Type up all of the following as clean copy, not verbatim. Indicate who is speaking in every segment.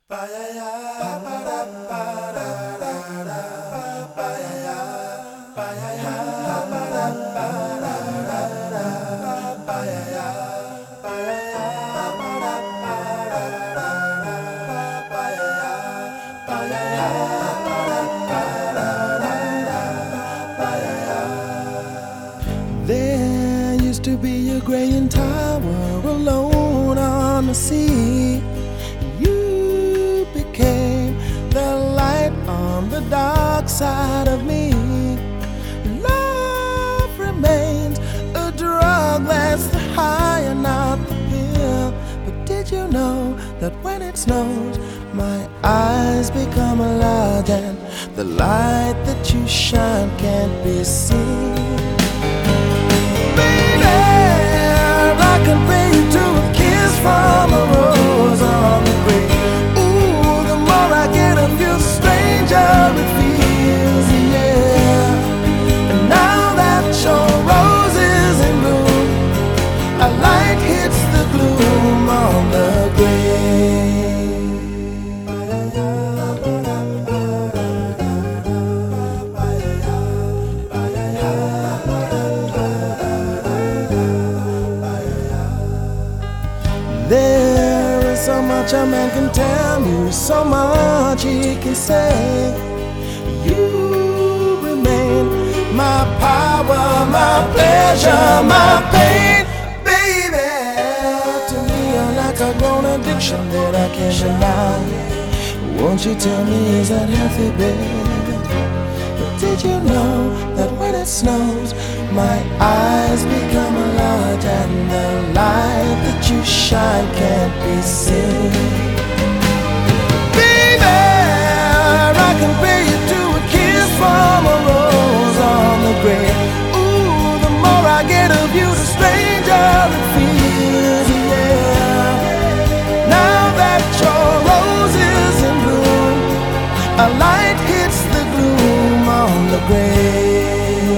Speaker 1: There used to be a graying tower alone on the sea. You became the light on the dark side of me. Love remains a drug that's the high and not the pill. But did you know that when it snows, my eyes become large and the light that you shine can't be seen? I can pay you to a kiss from a rose on the grave. Ooh, the more I get of you, the stranger it feels, yeah. And now that your rose is in bloom, a light hits the gloom on the grave. There is so much a man can tell you, so much he can say. You remain my power, my pleasure, my pain, baby. To me you're like a grown addiction that I can't deny. Won't you tell me, is that healthy, baby? But did you know that when it snows, my eyes become large and the light that you shine can't be seen? Baby, I can pay you to a kiss from a rose on the grave. Ooh, the more I get of you, the stranger it feels, yeah. Now that your rose is in bloom, a light hits the gloom on the grave.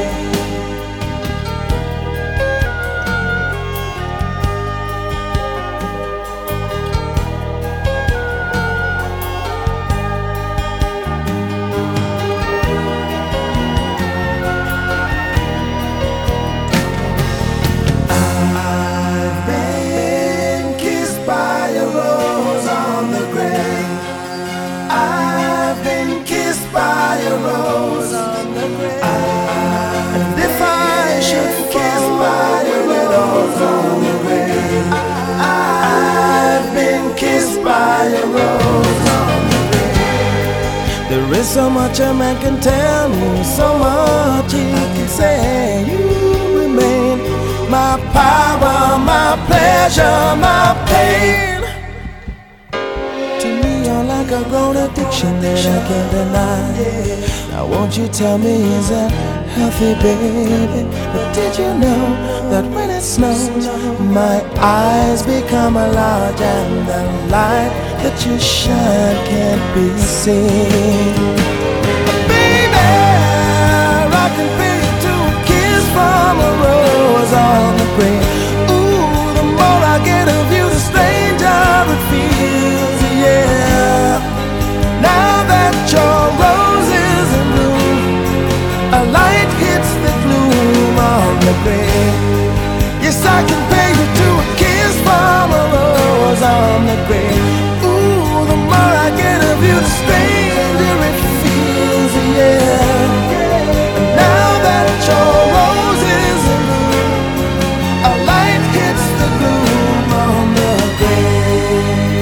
Speaker 1: There is so much a man can tell you, so much he can say. You remain my power, my pleasure, my pain. To me you're like a grown addiction that I can't deny. Now won't you tell me, is that healthy, baby? But did you know that when it snows, my eyes become large and the light that you shine can't be seen? Baby, I can pay you to a kiss from a rose on the grave. Ooh, the more I get of you, the stranger it feels, yeah. Now that your rose is in bloom, a light hits the gloom on the grave. Yes, I can pay you to a kiss from a rose on the grave. Ooh, the more I get of you, the stranger it feels, yeah. And now that your rose is in bloom, a light hits the gloom on the grave.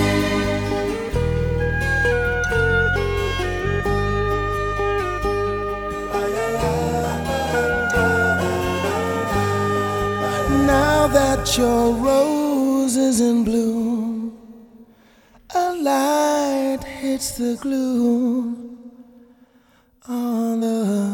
Speaker 1: Now that your rose is in bloom, a light hits the gloom on the